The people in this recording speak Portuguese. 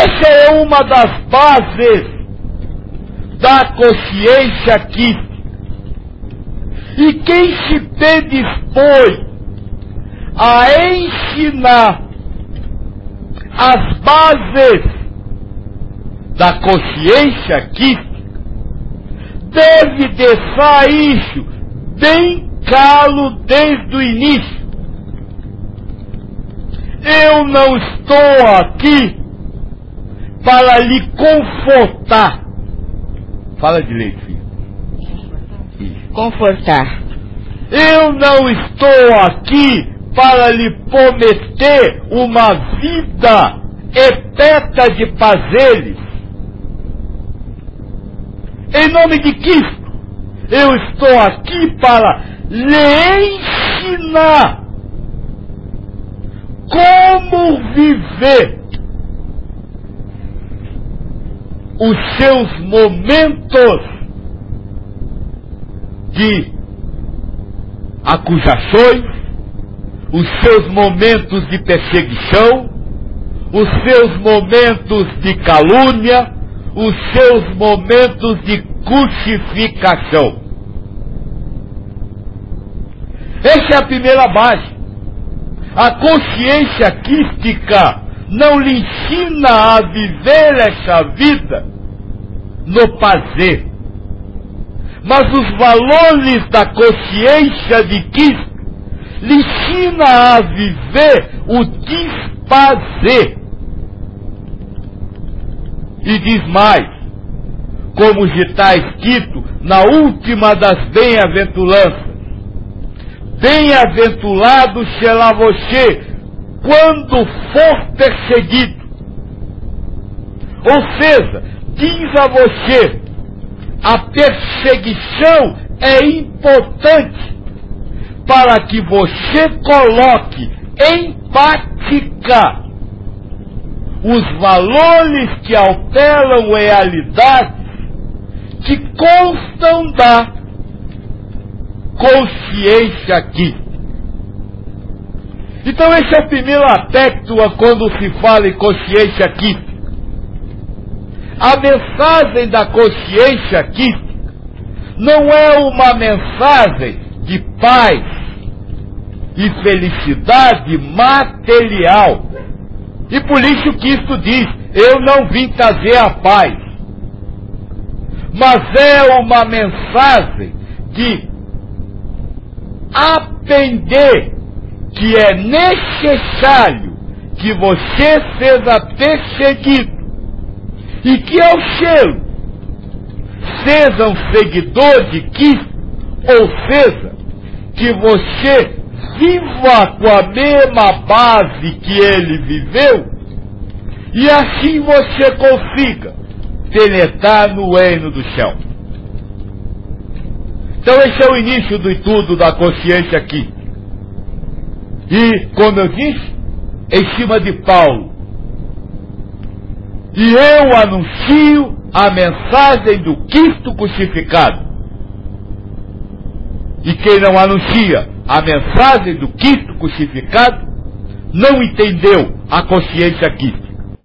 Essa é uma das bases da consciência quística. E quem se predispõe a ensinar as bases da consciência quística deve deixar isso bem claro desde o início. Eu não estou aqui para lhe confortar. Fala direito, filho. Confortar. Eu não estou aqui para lhe prometer uma vida eterna de prazeres. Em nome de Cristo, eu estou aqui para lhe ensinar como viver os seus momentos de acusações, os seus momentos de perseguição, os seus momentos de calúnia, os seus momentos de crucificação. Essa é a primeira base. A consciência quística não lhe ensina a viver essa vida no prazer. Mas os valores da consciência de Cristo lhe ensina a viver o desprazer. E diz mais, como já está escrito na última das bem-aventuranças: bem-aventurado será você quando for perseguido. Ou seja, diz a você, a perseguição é importante para que você coloque em prática os valores que alteram realidades que constam da consciência aqui. Então esse é o primeiro aspecto quando se fala em consciência aqui. A mensagem da consciência aqui não é uma mensagem de paz e felicidade material. E por isso Cristo diz, eu não vim trazer a paz. Mas é uma mensagem de aprender que é necessário que você seja perseguido e que ao seja um seguidor de Cristo, ou seja, que você viva com a mesma base que ele viveu, e assim você consiga penetrar no reino do céu. Então esse é o início do estudo da consciência aqui. E, como eu disse, em cima de Paulo. E eu anuncio a mensagem do Cristo crucificado. E quem não anuncia a mensagem do Cristo crucificado, não entendeu a consciência aqui.